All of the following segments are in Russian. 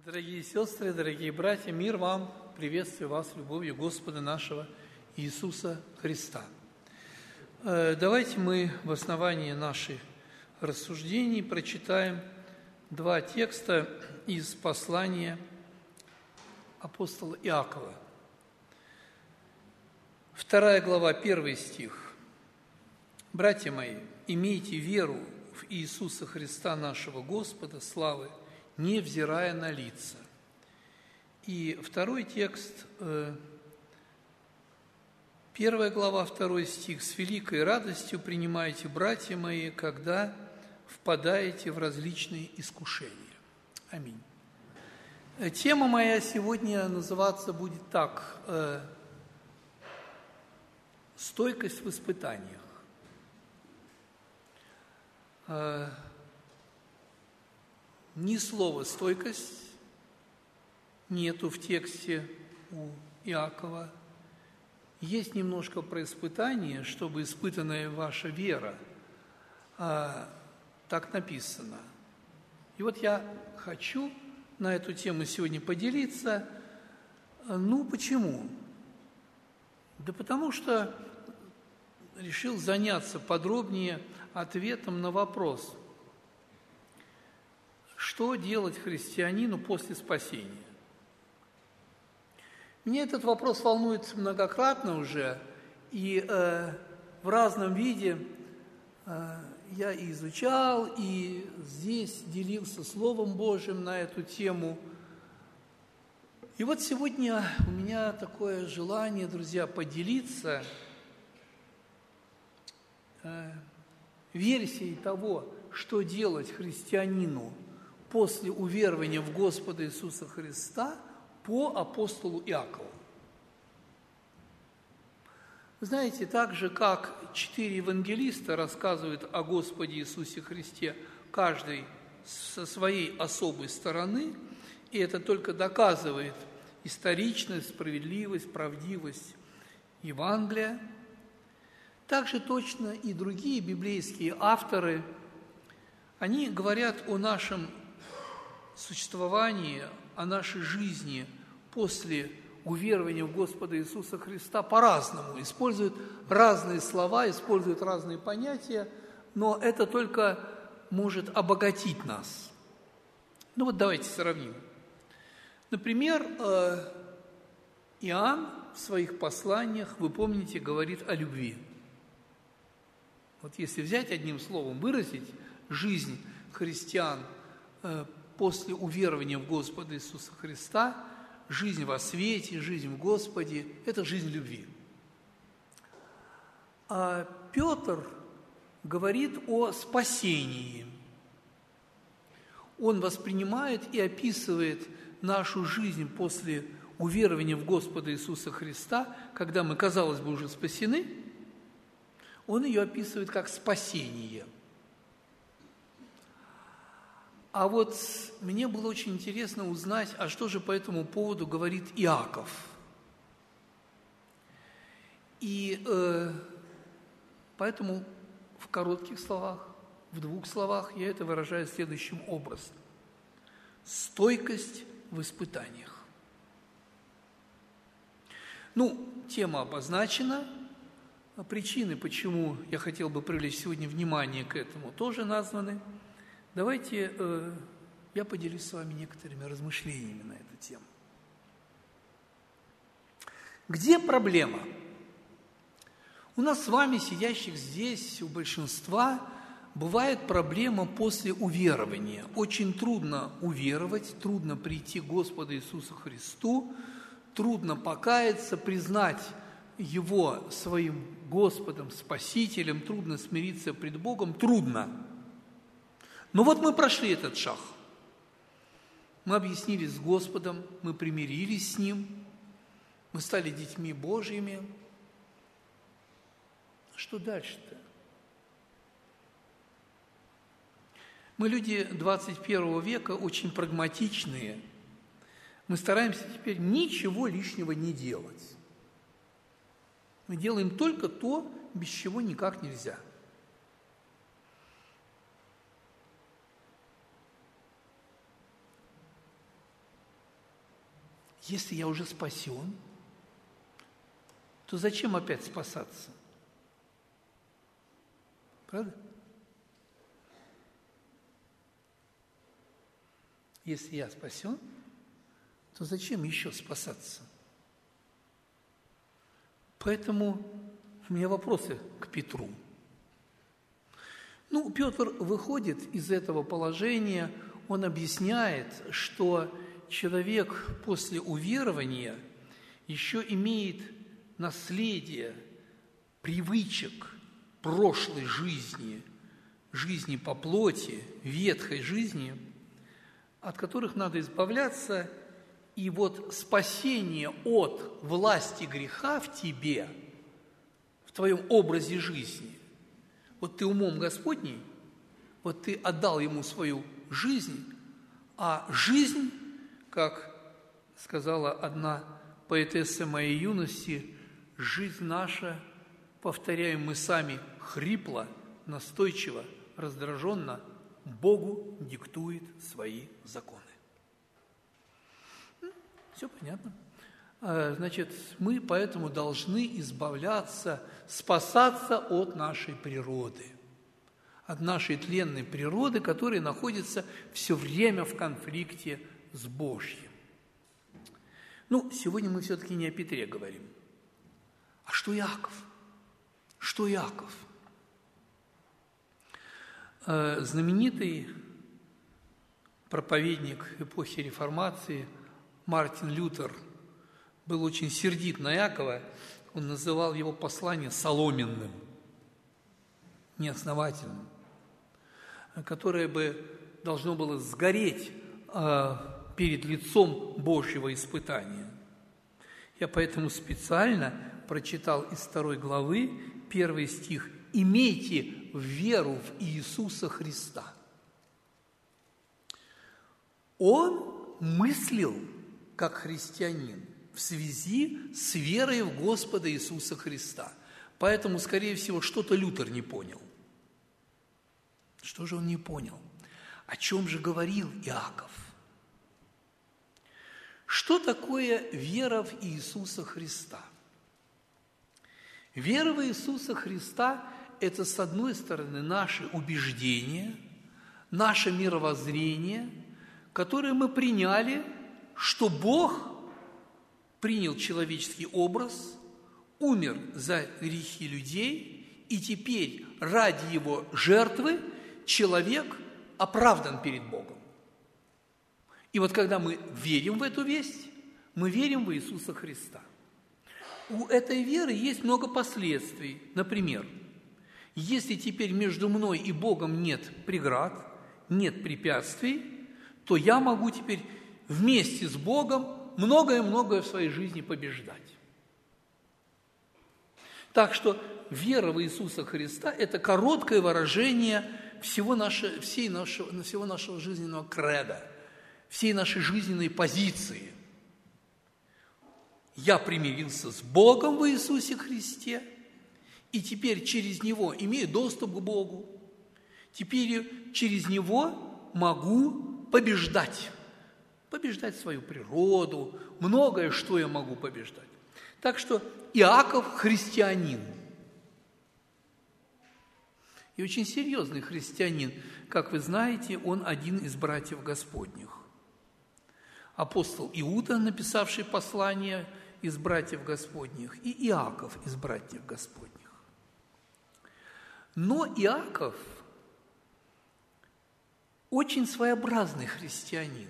Дорогие сестры, дорогие братья, мир вам, приветствую вас любовью Господа нашего Иисуса Христа. Давайте мы в основании наших рассуждений прочитаем два текста из послания апостола Иакова. 2 глава, 1 стих. «Братья мои, имейте веру в Иисуса Христа нашего Господа, славы, невзирая на лица». И второй текст, 1 глава, 2 стих. «С великой радостью принимайте, братья мои, когда впадаете в различные искушения». Аминь. Тема моя сегодня называться будет так: «Стойкость в испытаниях». Ни слова «стойкость» нету в тексте у Иакова. Есть немножко про испытание, чтобы испытанная ваша вера. Так написано. И вот я хочу на эту тему сегодня поделиться. Почему? Да потому что решил заняться подробнее ответом на вопрос: что делать христианину после спасения? Меня этот вопрос волнует многократно уже, и в разном виде я и изучал, и здесь делился Словом Божьим на эту тему. И вот сегодня у меня такое желание, друзья, поделиться версией того, что делать христианину после уверования в Господа Иисуса Христа по апостолу Иакову. Знаете, так же, как 4 евангелиста рассказывают о Господе Иисусе Христе, каждый со своей особой стороны, и это только доказывает историчность, справедливость, правдивость Евангелия, также точно и другие библейские авторы, они говорят о нашем существовании, о нашей жизни после уверования в Господа Иисуса Христа по-разному, используют разные слова, используют разные понятия, но это только может обогатить нас. Давайте сравним. Например, Иоанн в своих посланиях, вы помните, говорит о любви. Вот если взять одним словом, выразить жизнь христиан после уверования в Господа Иисуса Христа, жизнь во свете, жизнь в Господе – это жизнь любви. А Петр говорит о спасении. Он воспринимает и описывает нашу жизнь после уверования в Господа Иисуса Христа, когда мы, казалось бы, уже спасены, он ее описывает как спасение. А вот мне было очень интересно узнать, а что же по этому поводу говорит Иаков. И поэтому в коротких словах, в 2 словах я это выражаю следующим образом. Стойкость в испытаниях. Тема обозначена. Причины, почему я хотел бы привлечь сегодня внимание к этому, тоже названы. Давайте я поделюсь с вами некоторыми размышлениями на эту тему. Где проблема? У нас с вами, сидящих здесь, у большинства, бывает проблема после уверования. Очень трудно уверовать, трудно прийти к Господу Иисусу Христу, трудно покаяться, признать Его своим Господом, Спасителем, трудно смириться пред Богом, трудно. Но вот мы прошли этот шаг. Мы объяснились с Господом, мы примирились с Ним, мы стали детьми Божьими. Что дальше-то? Мы люди 21 века очень прагматичные. Мы стараемся теперь ничего лишнего не делать. Мы делаем только то, без чего никак нельзя. Если я уже спасен, то зачем опять спасаться? Правда? Если я спасен, то зачем еще спасаться? Поэтому у меня вопросы к Петру. Петр выходит из этого положения, он объясняет, что человек после уверования еще имеет наследие привычек прошлой жизни, жизни по плоти, ветхой жизни, от которых надо избавляться, и вот спасение от власти греха в тебе, в твоем образе жизни, вот ты умом Господней, вот ты отдал Ему свою жизнь, а жизнь, как сказала одна поэтесса моей юности, жизнь наша, повторяем мы сами, хрипло, настойчиво, раздраженно, Богу диктует свои законы. Все понятно. Значит, мы поэтому должны избавляться, спасаться от нашей природы, от нашей тленной природы, которая находится все время в конфликте с Божьим. Сегодня мы все-таки не о Петре говорим. А что Иаков? Что Иаков? Знаменитый проповедник эпохи Реформации Мартин Лютер был очень сердит на Иакова, он называл его послание соломенным, неосновательным, которое бы должно было сгореть перед лицом Божьего испытания. Я поэтому специально прочитал из 2 главы 1 стих: «Имейте веру в Иисуса Христа». Он мыслил как христианин в связи с верой в Господа Иисуса Христа. Поэтому, скорее всего, что-то Лютер не понял. Что же он не понял? О чем же говорил Иаков? Что такое вера в Иисуса Христа? Вера в Иисуса Христа – это, с одной стороны, наши убеждения, наше мировоззрение, которое мы приняли, что Бог принял человеческий образ, умер за грехи людей, и теперь ради Его жертвы человек оправдан перед Богом. И вот когда мы верим в эту весть, мы верим в Иисуса Христа. У этой веры есть много последствий. Например, если теперь между мной и Богом нет преград, нет препятствий, то я могу теперь вместе с Богом многое-многое в своей жизни побеждать. Так что вера в Иисуса Христа – это короткое выражение всего нашего жизненного кредо, всей нашей жизненной позиции. Я примирился с Богом в Иисусе Христе, и теперь через Него имею доступ к Богу. Теперь через Него могу побеждать свою природу, многое, что я могу побеждать. Так что Иаков – христианин. И очень серьезный христианин. Как вы знаете, он один из братьев Господних. Апостол Иуда, написавший послание, из братьев Господних, и Иаков из братьев Господних. Но Иаков очень своеобразный христианин.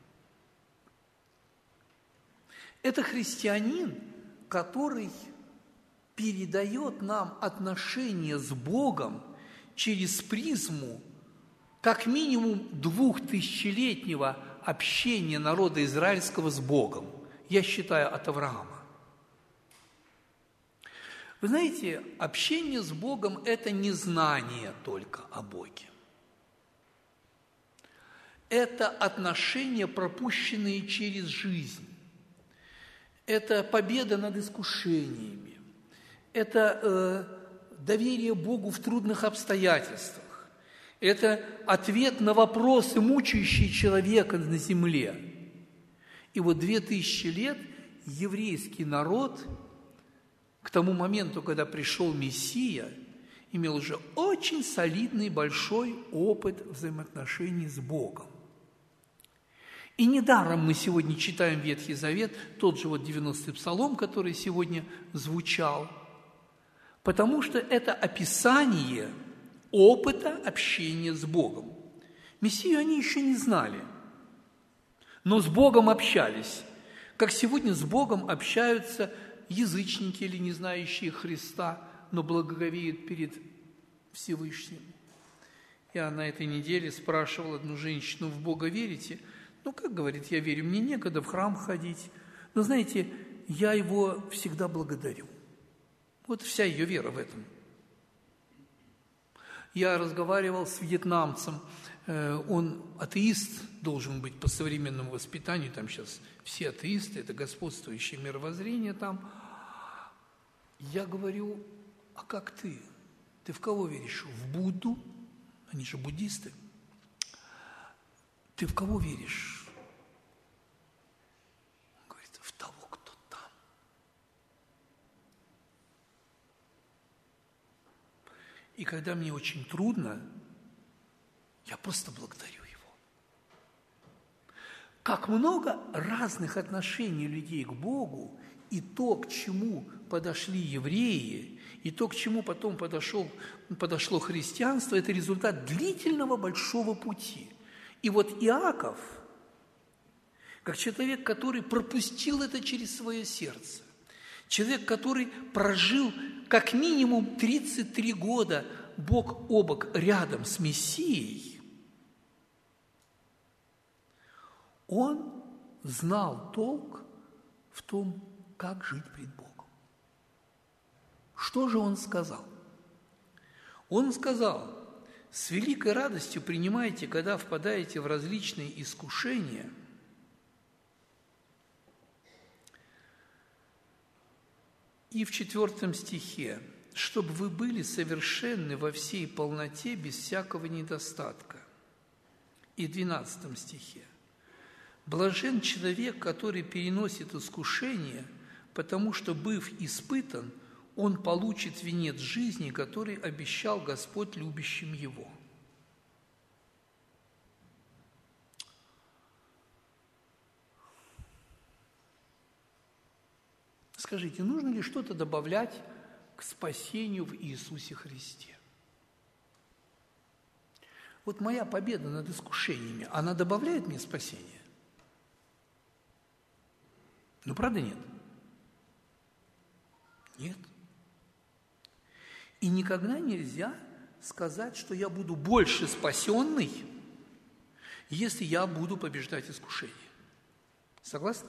Это христианин, который передает нам отношения с Богом через призму как минимум 2000-летнего общения народа израильского с Богом. Я считаю, от Авраама. Вы знаете, общение с Богом – это не знание только о Боге. Это отношения, пропущенные через жизнь. Это победа над искушениями. Это доверие Богу в трудных обстоятельствах. Это ответ на вопросы, мучающие человека на земле. И вот 2000 лет еврейский народ к тому моменту, когда пришел Мессия, имел уже очень солидный, большой опыт взаимоотношений с Богом. И недаром мы сегодня читаем Ветхий Завет, тот же вот 90-й Псалом, который сегодня звучал, потому что это описание опыта общения с Богом. Мессию они еще не знали, но с Богом общались, как сегодня с Богом общаются язычники или не знающие Христа, но благоговеют перед Всевышним. Я на этой неделе спрашивал одну женщину: в Бога верите? Ну, как говорит, я верю, мне некогда в храм ходить. Но знаете, я его всегда благодарю. Вот вся ее вера в этом. Я разговаривал с вьетнамцем, он атеист должен быть по современному воспитанию, там сейчас все атеисты, это господствующее мировоззрение там. Я говорю: а как ты? Ты в кого веришь? В Будду? Они же буддисты. Ты в кого веришь? Он говорит: в того, кто там. И когда мне очень трудно, я просто благодарю его. Как много разных отношений людей к Богу, и то, к чему подошли евреи, и то, к чему потом подошло христианство, это результат длительного большого пути. И вот Иаков, как человек, который пропустил это через свое сердце, человек, который прожил как минимум 33 года бок о бок рядом с Мессией, он знал толк в том, как жить пред Богом. Что же он сказал? Он сказал: с великой радостью принимайте, когда впадаете в различные искушения, и в 4 стихе, чтобы вы были совершенны во всей полноте, без всякого недостатка. И в 12 стихе: блажен человек, который переносит искушение, потому что, быв испытан, он получит венец жизни, который обещал Господь любящим его. Скажите, нужно ли что-то добавлять к спасению в Иисусе Христе? Вот моя победа над искушениями, она добавляет мне спасение? Ну, правда, нет? Нет. И никогда нельзя сказать, что я буду больше спасенный, если я буду побеждать искушение. Согласны?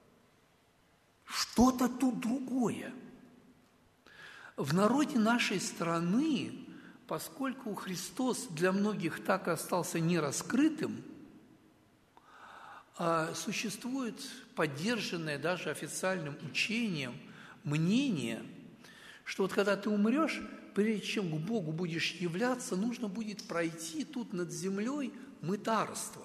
Что-то тут другое. В народе нашей страны, поскольку Христос для многих так и остался нераскрытым, существует поддержанное даже официальным учением мнение, что вот когда ты умрешь, прежде чем к Богу будешь являться, нужно будет пройти тут над землей мытарство.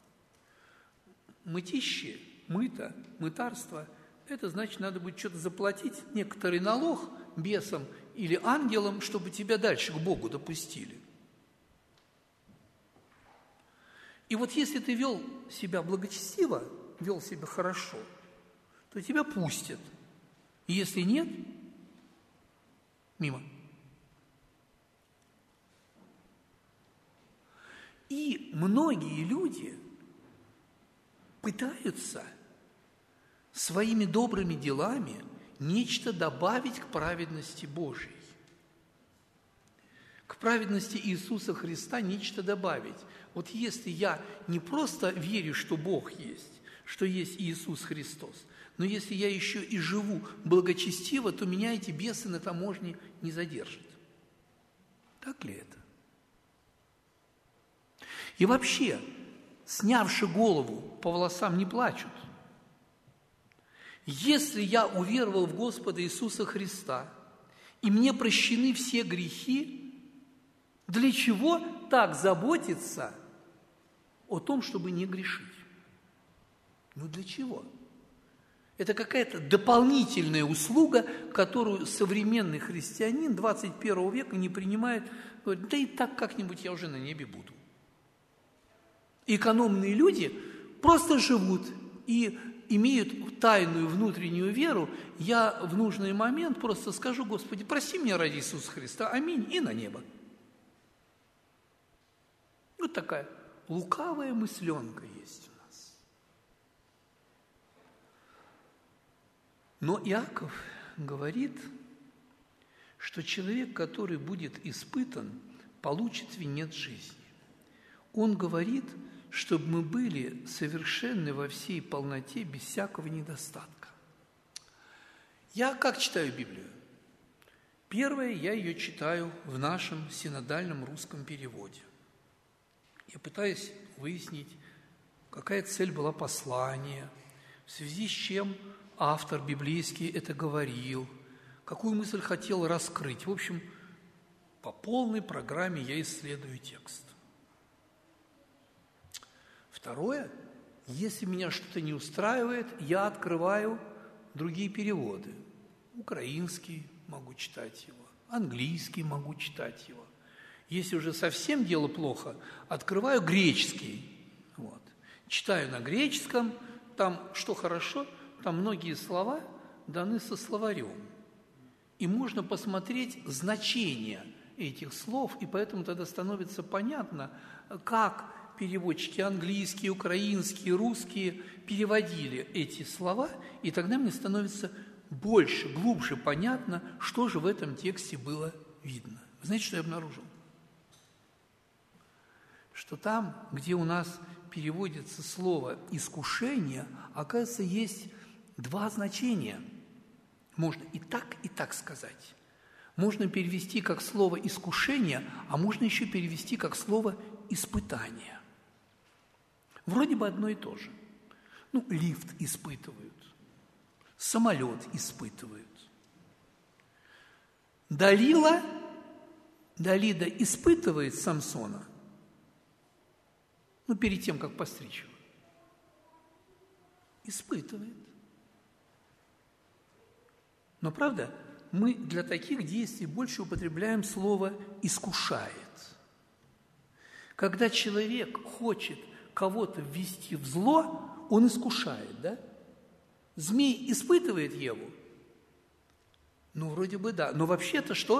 Мытище, мытарство – это значит, надо будет что-то заплатить, некоторый налог бесам или ангелам, чтобы тебя дальше к Богу допустили. И вот если ты вел себя благочестиво, вел себя хорошо, то тебя пустят. И если нет, мимо. И многие люди пытаются своими добрыми делами нечто добавить к праведности Божьей. К праведности Иисуса Христа нечто добавить. Вот если я не просто верю, что Бог есть, что есть Иисус Христос, но если я еще и живу благочестиво, то меня эти бесы на таможне не задержат. Так ли это? И вообще, снявши голову, по волосам не плачут. Если я уверовал в Господа Иисуса Христа, и мне прощены все грехи, для чего так заботиться о том, чтобы не грешить? Ну для чего? Это какая-то дополнительная услуга, которую современный христианин 21 века не принимает. Говорит, да и так как-нибудь я уже на небе буду. Экономные люди просто живут и имеют тайную внутреннюю веру. Я в нужный момент просто скажу: Господи, прости меня ради Иисуса Христа, аминь, и на небо. Вот такая лукавая мысленка есть у нас. Но Иаков говорит, что человек, который будет испытан, получит венец жизни. Он говорит, чтобы мы были совершенны во всей полноте, без всякого недостатка. Я как читаю Библию? Первое, я ее читаю в нашем синодальном русском переводе. Я пытаюсь выяснить, какая цель была послания, в связи с чем автор библейский это говорил, какую мысль хотел раскрыть. В общем, по полной программе я исследую текст. Второе, если меня что-то не устраивает, я открываю другие переводы. Украинский могу читать его, английский могу читать его. Если уже совсем дело плохо, открываю греческий. Вот. Читаю на греческом, там что хорошо, там многие слова даны со словарем. И можно посмотреть значение этих слов, и поэтому тогда становится понятно, как переводчики английские, украинские, русские переводили эти слова, и тогда мне становится больше, глубже понятно, что же в этом тексте было видно. Вы знаете, что я обнаружил? Что там, где у нас переводится слово «искушение», оказывается, есть два значения. Можно и так сказать. Можно перевести как слово «искушение», а можно еще перевести как слово «испытание». Вроде бы одно и то же. Лифт испытывают, самолет испытывают. Далида испытывает Самсона, перед тем, как постричь его. Испытывает. Но, правда, мы для таких действий больше употребляем слово «искушает». Когда человек хочет кого-то ввести в зло, он искушает, да? Змей испытывает Еву? Вроде бы да. Но вообще-то что?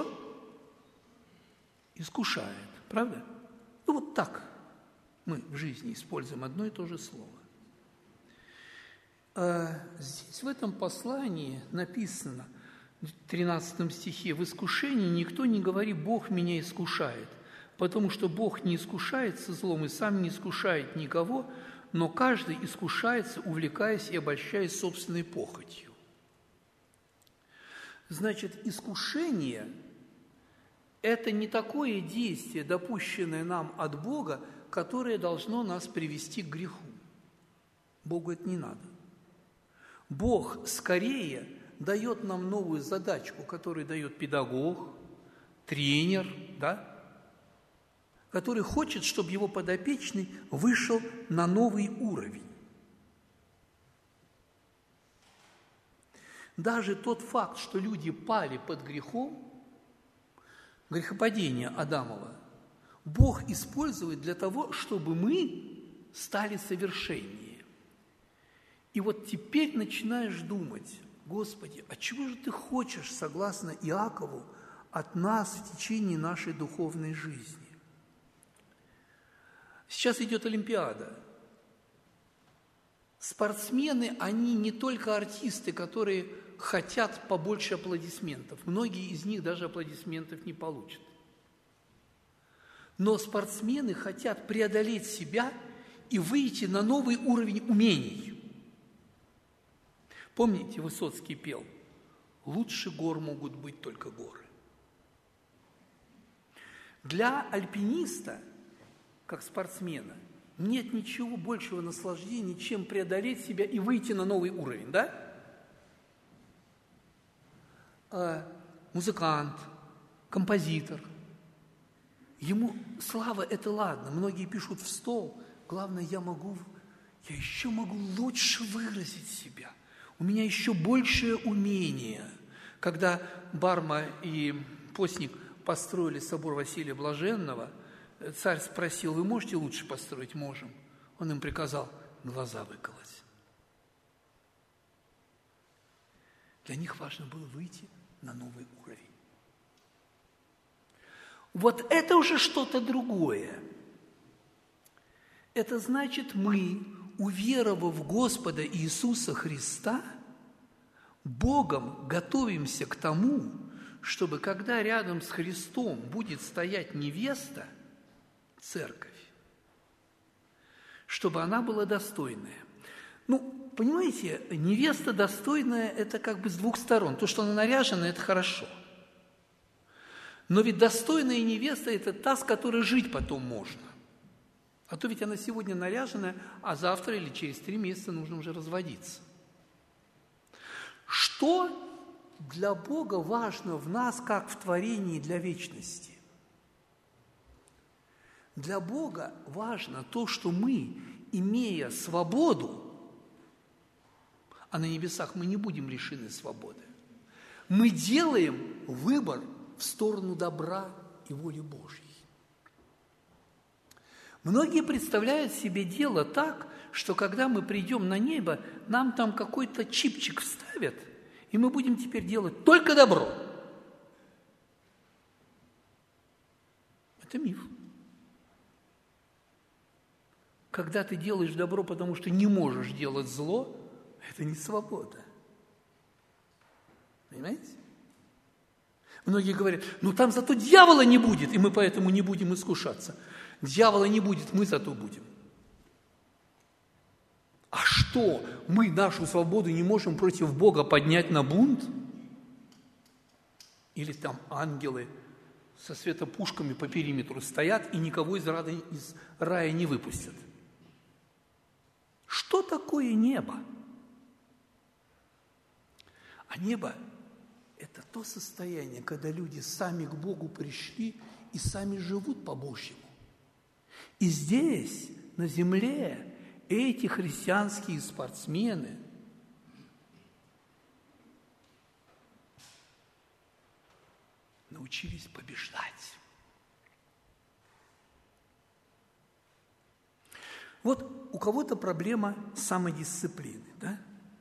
Искушает, правда? Вот так мы в жизни используем одно и то же слово. Здесь в этом послании написано, в 13 стихе: «В искушении никто не говорит: Бог меня искушает, потому что Бог не искушается злом и сам не искушает никого, но каждый искушается, увлекаясь и обольщаясь собственной похотью». Значит, искушение – это не такое действие, допущенное нам от Бога, которое должно нас привести к греху. Богу это не надо. Бог скорее дает нам новую задачку, которую дает педагог, тренер, да? Который хочет, чтобы его подопечный вышел на новый уровень. Даже тот факт, что люди пали под грехом, грехопадение Адамова, Бог использует для того, чтобы мы стали совершеннее. И вот теперь начинаешь думать: Господи, а чего же Ты хочешь, согласно Иакову, от нас в течение нашей духовной жизни? Сейчас идет Олимпиада. Спортсмены, они не только артисты, которые хотят побольше аплодисментов. Многие из них даже аплодисментов не получат. Но спортсмены хотят преодолеть себя и выйти на новый уровень умений. Помните, Высоцкий пел: «Лучше гор могут быть только горы». Для альпиниста, как спортсмена, нет ничего большего наслаждения, чем преодолеть себя и выйти на новый уровень, да? Музыкант, композитор, ему слава – это ладно, многие пишут в стол, главное, я могу я еще могу лучше выразить себя. У меня еще большее умение. Когда Барма и постник построили собор Василия Блаженного, царь спросил: вы можете лучше построить? Можем. Он им приказал глаза выколоть. Для них важно было выйти на новый уровень. Вот это уже что-то другое. Это значит, мы, уверовав в Господа Иисуса Христа, Богом готовимся к тому, чтобы когда рядом с Христом будет стоять невеста, церковь, чтобы она была достойная. Ну, понимаете, невеста достойная – это как бы с двух сторон. То, что она наряжена – это хорошо. Но ведь достойная невеста – это та, с которой жить потом можно. А то ведь она сегодня наряженная, а завтра или через 3 месяца нужно уже разводиться. Что для Бога важно в нас, как в творении для вечности? Для Бога важно то, что мы, имея свободу, а на небесах мы не будем лишены свободы, мы делаем выбор в сторону добра и воли Божьей. Многие представляют себе дело так, что когда мы придем на небо, нам там какой-то чипчик вставят, и мы будем теперь делать только добро. Это миф. Когда ты делаешь добро, потому что не можешь делать зло, это не свобода. Понимаете? Многие говорят: ну там зато дьявола не будет, и мы поэтому не будем искушаться. Дьявола не будет, мы зато будем. А что, мы нашу свободу не можем против Бога поднять на бунт? Или там ангелы со светопушками по периметру стоят и никого из рая не выпустят? Что такое небо? А небо – это то состояние, когда люди сами к Богу пришли и сами живут по-божьему. И здесь, на земле, эти христианские спортсмены научились побеждать. Вот у кого-то проблема самодисциплины, да?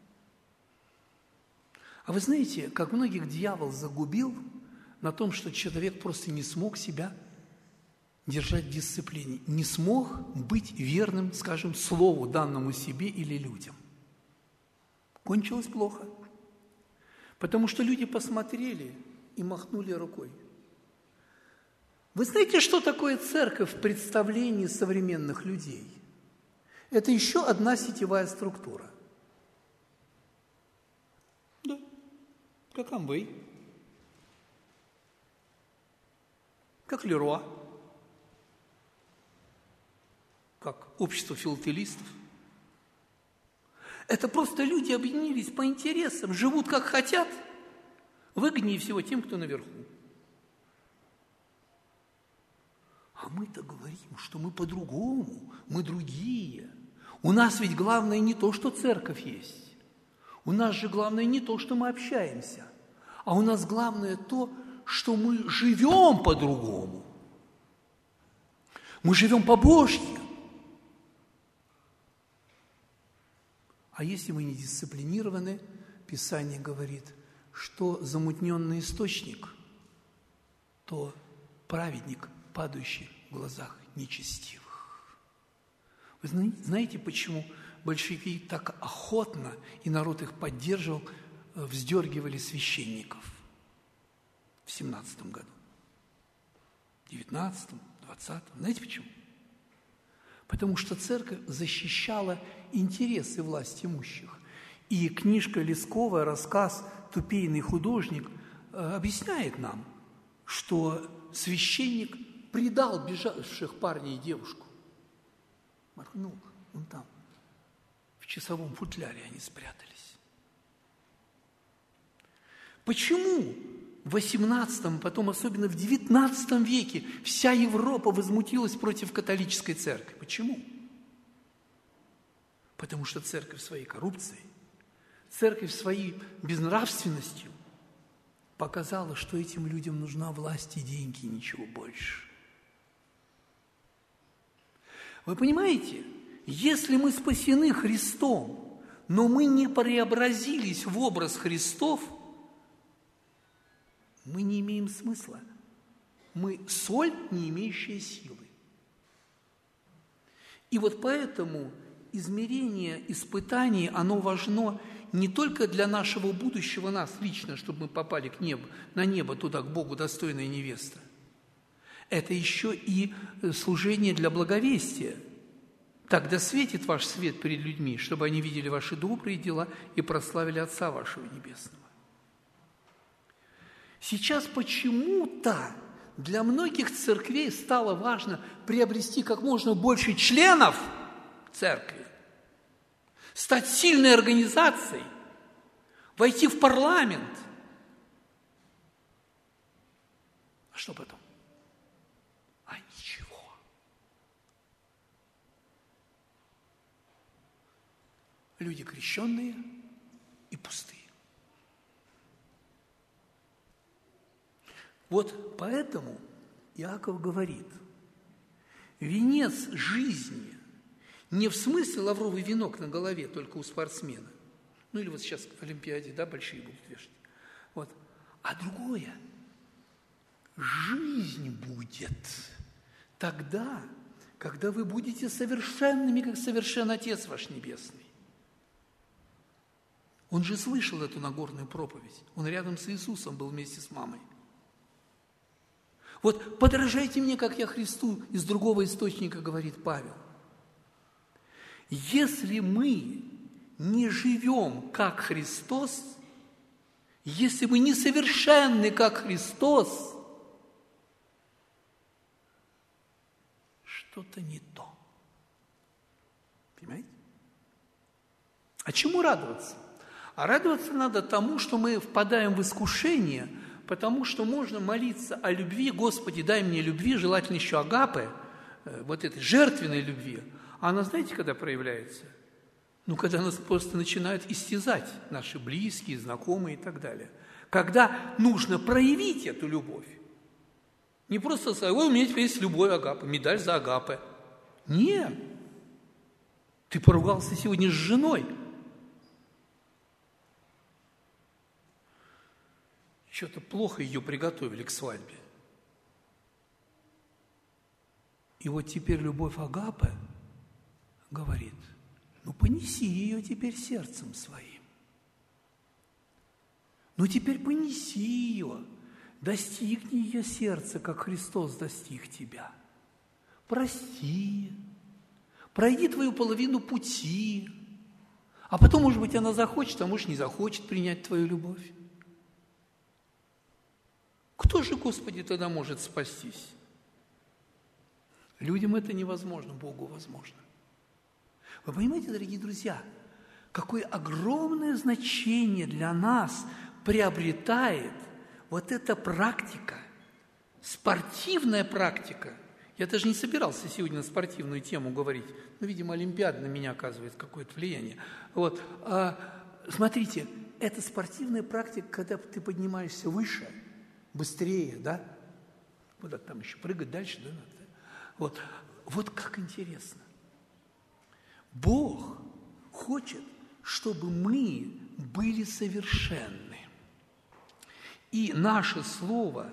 А вы знаете, как многих дьявол загубил на том, что человек просто не смог себя держать в дисциплине, не смог быть верным, скажем, слову, данному себе или людям. Кончилось плохо, потому что люди посмотрели и махнули рукой. Вы знаете, что такое церковь в представлении современных людей? Это еще одна сетевая структура. Да, как Амвей, как Леруа, как общество филателистов. Это просто люди объединились по интересам, живут как хотят, выгоднее всего тем, кто наверху. А мы-то говорим, что мы по-другому, мы другие. У нас ведь главное не то, что церковь есть. У нас же главное не то, что мы общаемся. А у нас главное то, что мы живем по-другому. Мы живем по-божьему. А если мы не дисциплинированы, Писание говорит, что замутненный источник, то праведник, падающий в глазах нечестивых. Вы знаете, почему большевики так охотно, и народ их поддерживал, вздергивали священников в 17 году, 19-м, 20-м? Знаете почему? Потому что церковь защищала интересы власть имущих. И книжка Лескова, рассказ «Тупейный художник» объясняет нам, что священник предал бежавших парня и девушку. Моргнул, вон там, в часовом футляре они спрятались. Почему в XVIII, потом особенно в XIX веке вся Европа возмутилась против католической церкви? Почему? Потому что церковь своей коррупцией, церковь своей безнравственностью показала, что этим людям нужна власть и деньги, и ничего больше. Вы понимаете, если мы спасены Христом, но мы не преобразились в образ Христов, мы не имеем смысла. Мы соль, не имеющая силы. И вот поэтому измерение испытаний, оно важно не только для нашего будущего, нас лично, чтобы мы попали к небу, на небо, туда, к Богу, достойная невеста. Это еще и служение для благовестия. Тогда светит ваш свет перед людьми, чтобы они видели ваши добрые дела и прославили Отца вашего Небесного. Сейчас почему-то для многих церквей стало важно приобрести как можно больше членов церкви, стать сильной организацией, войти в парламент. А что потом? А ничего. Люди крещенные и пустые. Вот поэтому Иаков говорит, венец жизни не в смысле лавровый венок на голове только у спортсмена, ну или вот сейчас в Олимпиаде, да, большие будут вешать, вот, а другое, жизнь будет тогда, когда вы будете совершенными, как совершен Отец ваш Небесный. Он же слышал эту Нагорную проповедь, он рядом с Иисусом был вместе с мамой. Вот подражайте мне, как я Христу, из другого источника, говорит Павел. Если мы не живем, как Христос, если мы не совершенны, как Христос, что-то не то. Понимаете? А чему радоваться? А радоваться надо тому, что мы впадаем в искушение, потому что можно молиться о любви, Господи, дай мне любви, желательно еще агапы, вот этой жертвенной любви. А она, знаете, когда проявляется? Ну, когда нас просто начинают истязать наши близкие, знакомые и так далее. Когда нужно проявить эту любовь. Не просто сказать, ой, у меня теперь есть любовь агапы, медаль за агапы. Нет. Ты поругался сегодня с женой. Что-то плохо ее приготовили к свадьбе. И вот теперь любовь агапы говорит, ну понеси ее теперь сердцем своим. Ну теперь понеси ее, достигни ее сердца, как Христос достиг тебя. Прости, пройди твою половину пути, а потом, может быть, она захочет, а может, не захочет принять твою любовь. Кто же, Господи, тогда может спастись? Людям это невозможно, Богу возможно. Вы понимаете, дорогие друзья, какое огромное значение для нас приобретает вот эта практика, спортивная практика. Я даже не собирался сегодня на спортивную тему говорить, но, видимо, Олимпиада на меня оказывает какое-то влияние. Вот. Смотрите, это спортивная практика, когда ты поднимаешься выше, быстрее, да? Куда там еще прыгать дальше, да? Вот как интересно. Бог хочет, чтобы мы были совершенны. И наше слово,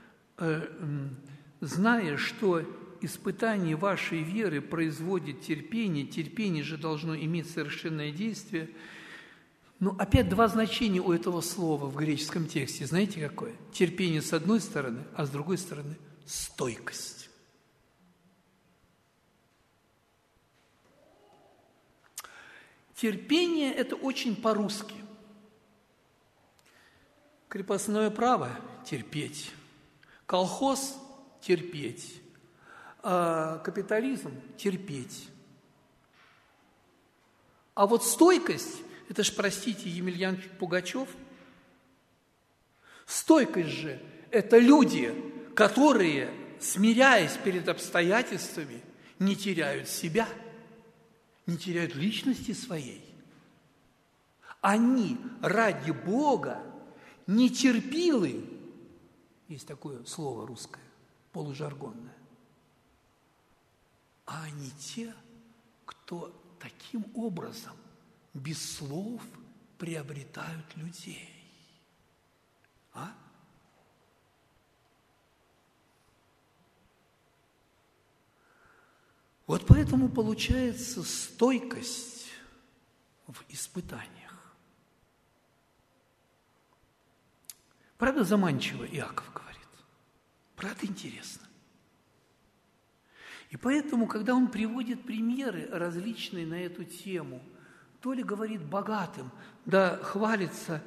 зная, что испытание вашей веры производит терпение, терпение же должно иметь совершенное действие. Но опять два значения у этого слова в греческом тексте. Знаете, какое? Терпение с одной стороны, а с другой стороны стойкость. Терпение – это очень по-русски. Крепостное право – терпеть. Колхоз – терпеть. Капитализм – терпеть. А вот стойкость – это ж, простите, Емельян Пугачев. Стойкость же – это люди, которые, смиряясь перед обстоятельствами, не теряют себя, не теряют личности своей. Они ради Бога нетерпилы, есть такое слово русское, полужаргонное, а они те, кто таким образом, без слов, приобретают людей. А? Вот поэтому получается стойкость в испытаниях. Правда заманчиво Иаков говорит? Правда интересно? И поэтому, когда он приводит примеры различные на эту тему, то ли говорит богатым, да хвалится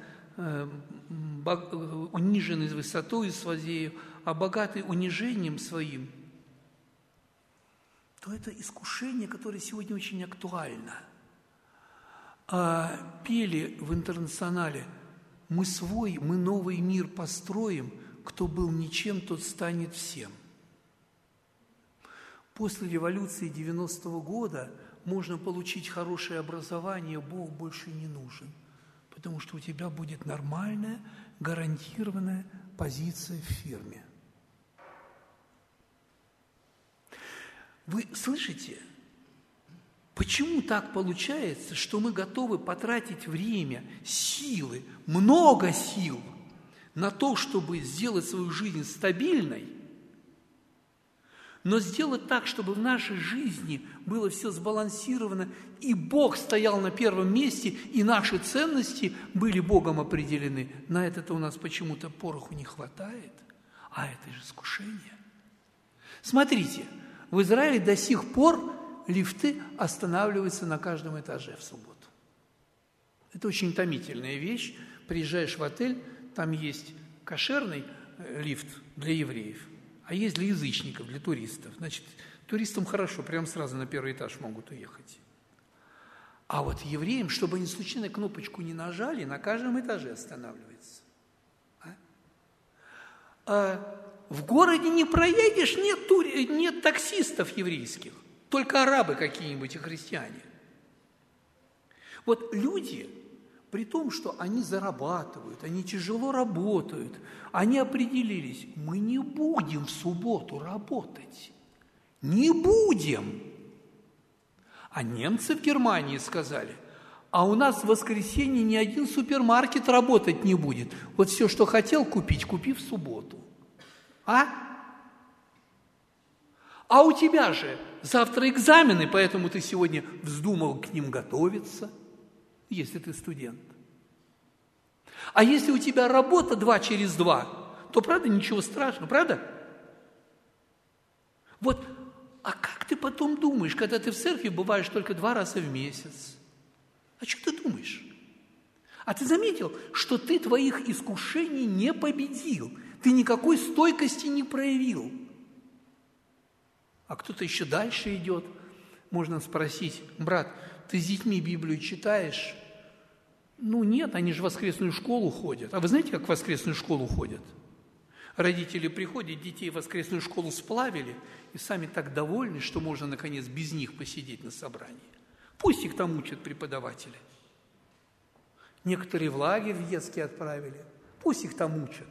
униженный высотой своею, а богатый унижением своим, то это искушение, которое сегодня очень актуально. Пели в «Интернационале» «Мы свой, мы новый мир построим, кто был ничем, тот станет всем». После революции 90-го года можно получить хорошее образование, Бог больше не нужен, потому что у тебя будет нормальная, гарантированная позиция в фирме. Вы слышите, почему так получается, что мы готовы потратить время, силы, много сил на то, чтобы сделать свою жизнь стабильной, но сделать так, чтобы в нашей жизни было все сбалансировано, и Бог стоял на первом месте, и наши ценности были Богом определены. На это-то у нас почему-то пороху не хватает, а это же искушение. Смотрите, в Израиле до сих пор лифты останавливаются на каждом этаже в субботу. Это очень утомительная вещь. Приезжаешь в отель, там есть кошерный лифт для евреев, а есть для язычников, для туристов. Значит, туристам хорошо, прямо сразу на первый этаж могут уехать. А вот евреям, чтобы они случайно кнопочку не нажали, на каждом этаже останавливается. В городе не проедешь, нет таксистов еврейских, только арабы какие-нибудь и христиане. Вот люди, при том, что они зарабатывают, они тяжело работают, они определились, мы не будем в субботу работать, не будем. А немцы в Германии сказали, а у нас в воскресенье ни один супермаркет работать не будет. Вот все, что хотел купить, купи в субботу. А у тебя же завтра экзамены, поэтому ты сегодня вздумал к ним готовиться, если ты студент. А если у тебя работа 2 через 2, то, правда, ничего страшного, правда? Вот, а как ты потом думаешь, когда ты в церкви бываешь только 2 раза в месяц? А что ты думаешь? А ты заметил, что ты твоих искушений не победил, ты никакой стойкости не проявил. А кто-то еще дальше идет. Можно спросить, брат, ты с детьми Библию читаешь? Ну нет, они же в воскресную школу ходят. А вы знаете, как в воскресную школу ходят? Родители приходят, детей в воскресную школу сплавили, и сами так довольны, что можно, наконец, без них посидеть на собрании. Пусть их там учат преподаватели. Некоторые в лагерь в детский отправили. Пусть их там учат.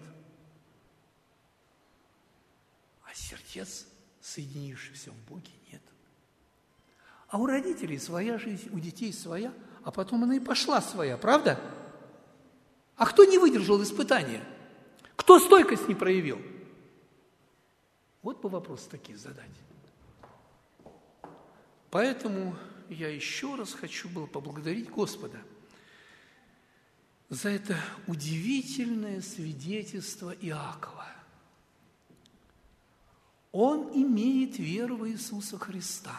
А сердец, соединившихся в Боге, нет. А у родителей своя жизнь, у детей своя, а потом она и пошла своя, правда? А кто не выдержал испытания? Кто стойкость не проявил? Вот бы вопросы такие задать. Поэтому я еще раз хочу было поблагодарить Господа за это удивительное свидетельство Иакова. Он имеет веру в Иисуса Христа.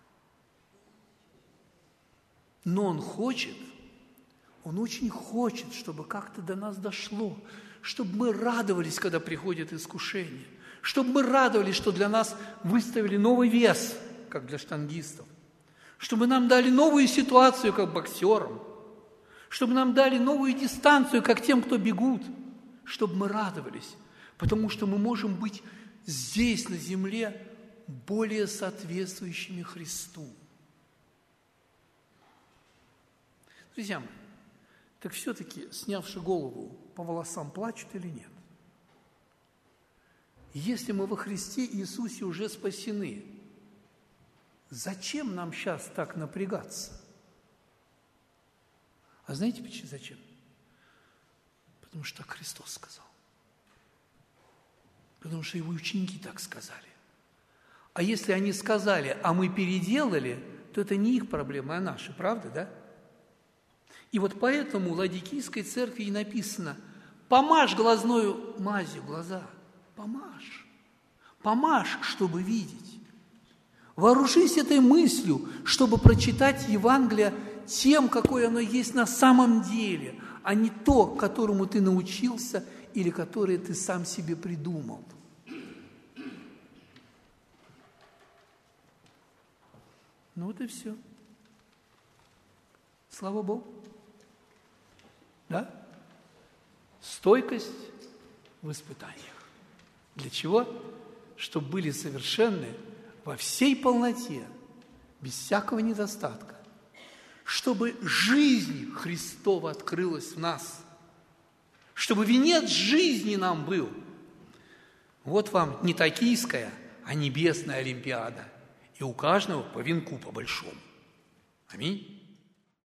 Но он очень хочет, чтобы как-то до нас дошло, чтобы мы радовались, когда приходят искушения, чтобы мы радовались, что для нас выставили новый вес, как для штангистов, чтобы нам дали новую ситуацию, как боксерам, чтобы нам дали новую дистанцию, как тем, кто бегут, чтобы мы радовались, потому что мы можем быть здесь, на земле, более соответствующими Христу. Друзья мои, так все-таки, снявши голову, по волосам плачут или нет? Если мы во Христе Иисусе уже спасены, зачем нам сейчас так напрягаться? А знаете почему зачем? Потому что так Христос сказал. Потому что Его ученики так сказали. А если они сказали, а мы переделали, то это не их проблема, а наши, правда, да? И вот поэтому в Ладикийской церкви и написано: помажь глазною мазью глаза, помажь, помажь, чтобы видеть. Вооружись этой мыслью, чтобы прочитать Евангелие тем, какое оно есть на самом деле, а не то, которому ты научился или которое ты сам себе придумал. Ну вот и все. Слава Богу. Да? Стойкость в испытаниях. Для чего? Чтобы были совершенны во всей полноте, без всякого недостатка. Чтобы жизнь Христова открылась в нас. Чтобы венец жизни нам был. Вот вам не токийская, а небесная олимпиада. И у каждого по венку по большому. Аминь.